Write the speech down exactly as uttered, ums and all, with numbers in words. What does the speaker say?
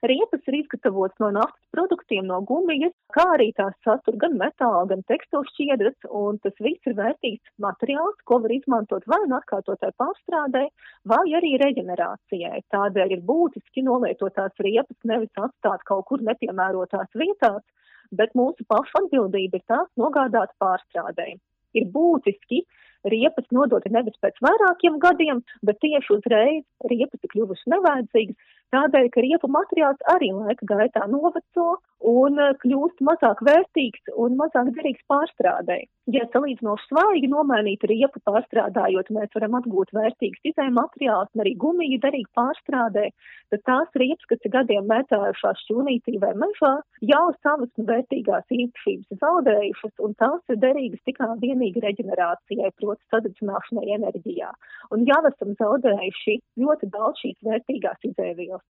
Riepas ir izgatavotas no naftas produktiem, no gumijas, kā arī tās satur gan metāla, gan tekstilu šķiedras, un tas viss ir vērtīgs materiāls, ko var izmantot vai nu atkārtotai pārstrādē, vai arī reģenerācijai. Tādēļ ir būtiski nolietotās riepas nevis atstāt kaut kur nepiemērotās vietās, bet mūsu pašu atbildība ir tās nogādāt pārstrādē. Ir būtiski riepas nodot nevis pēc vairākiem gadiem, bet tieši uzreiz riepas ir kļuvušas nevajadzīgas, tādēļ, ka riepu materiāls arī laika gaitā noveco un kļūst mazāk vērtīgs un mazāk derīgs pārstrādē. Ja salīdzinoši svaigi nomainīt riepu pārstrādājot, mēs varam atgūt vērtīgas izējuma materiālus un arī gumiju derīgi pārstrādē, tad tās riepas, kas ir gadiem mētājušās šķūnītī vai mežā, jau savas vērtīgās īpašības zaudējušas, un tās ir derīgas tikai vienīgi reģenerācijai, proti sadedzināšanai enerģijā. Un jau esam zaudējuši ļoti daudz šīs vērtīgās izēvielas.